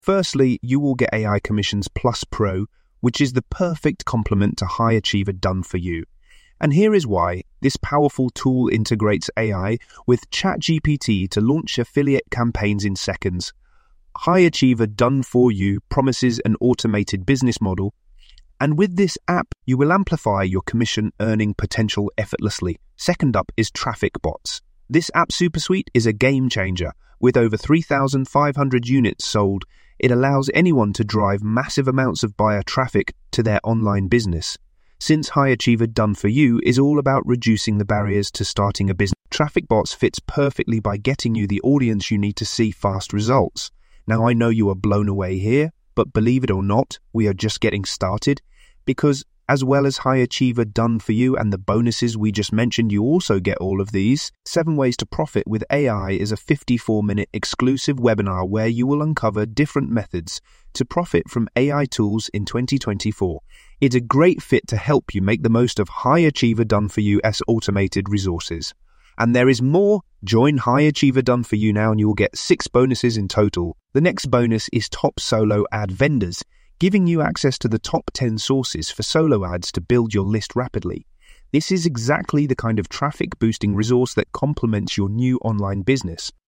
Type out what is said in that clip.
Firstly, you will get AI Commissions Plus Pro, which is the perfect complement to High Achiever Done For You. And here is why. This powerful tool integrates AI with ChatGPT to launch affiliate campaigns in seconds. High Achiever Done For You promises an automated business model, and with this app, you will amplify your commission earning potential effortlessly. Second up is Traffic Bots. This app supersuite is a game changer. With over 3,500 units sold, it allows anyone to drive massive amounts of buyer traffic to their online business. Since High Achiever Done For You is all about reducing the barriers to starting a business, Traffic Bots fits perfectly by getting you the audience you need to see fast results. Now, I know you are blown away here, but believe it or not, we are just getting started, because as well as High Achiever Done For You and the bonuses we just mentioned, you also get all of these. 7 Ways to Profit with AI is a 54-minute exclusive webinar where you will uncover different methods to profit from AI tools in 2024. It's a great fit to help you make the most of High Achiever Done For You as automated resources. And there is more. Join High Achiever Done For You now and you will get 6 bonuses in total. The next bonus is Top Solo Ad Vendors, giving you access to the top 10 sources for solo ads to build your list rapidly. This is exactly the kind of traffic boosting resource that complements your new online business.